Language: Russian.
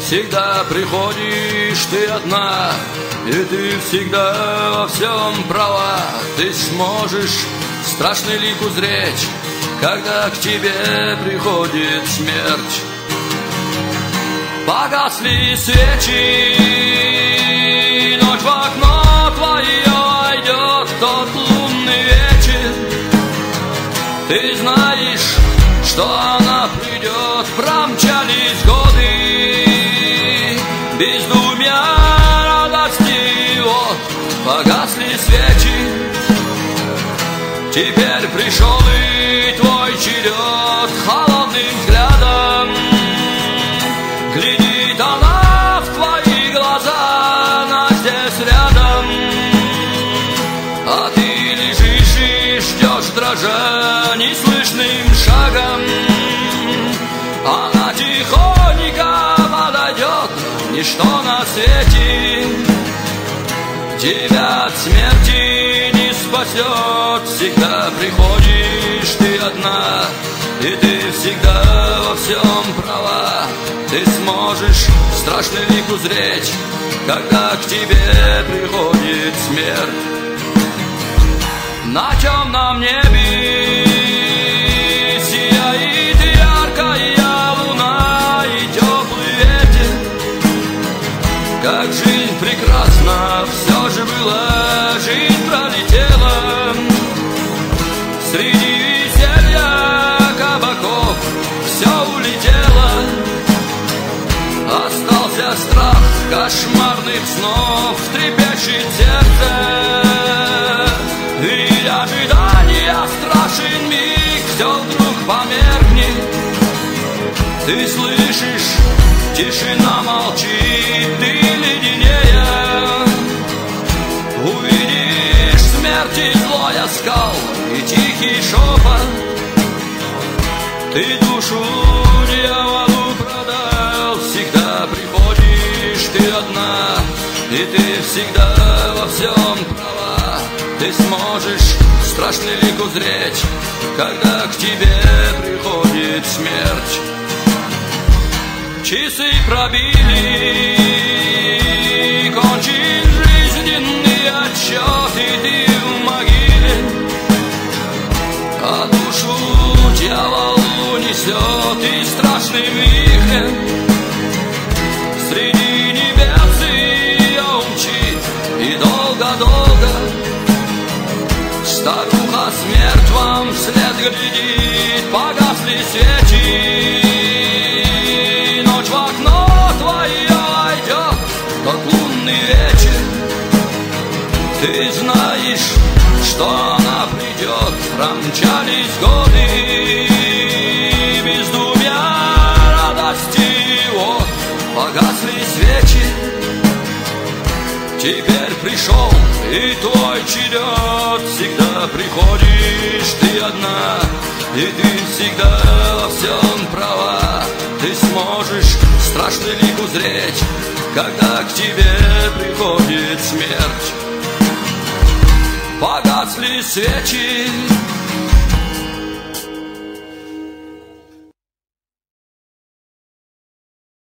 всегда приходишь ты одна, и ты всегда во всем права. Ты сможешь страшный лик узреть, когда к тебе приходит смерть. Погасли свечи, ночь в окно твое войдет тот лунный вечер. Ты знаешь, что она придет, промчались годы, бездумья, радости, вот погасли свечи. Теперь пришел и твой черед, холодным взглядом глядит она в твои глаза, она здесь рядом, а ты лежишь и ждешь, дрожа неслышным шагом. Она тихонько подойдет, ничто на свете тебя от смерти не спасет. Всегда приходишь ты одна, и ты всегда во всем права. Ты сможешь страшный лик узреть, когда к тебе приходит смерть. На темном небе сияет яркая луна и теплый ветер. Как жизнь прекрасна, все же была, жизнь пролетела. Среди веселья кабаков все улетело. Остался страх кошмарных снов, трепещет сердце. И ожидания страшен миг, все вдруг померкнет. Ты слышишь, тишина молчит, ты леденее. Увидишь смерти злой оскал и тихий шепот. Ты душу дьяволу продал, всегда приходишь ты одна, и ты всегда во всем права. Ты сможешь страшный лик узреть, когда к тебе приходит смерть. Часы пробили, кончил жизненный отсчет, и ты в могиле, а душу дьявол унесет и страшным вихрем. Среди небес ее умчит, и долго-долго старуха смерть вам вслед глядит. Погасли свечи, ночь в окно твое войдет тот лунный вечер. Ты знаешь, что она придет, промчались годы, бездумья, радости, вот погасли свечи. Теперь пришел и твой черед, всегда приходишь ты одна, и ты всегда во всем права. Ты сможешь страшный лик узреть, когда к тебе приходит смерть. Погасли свечи,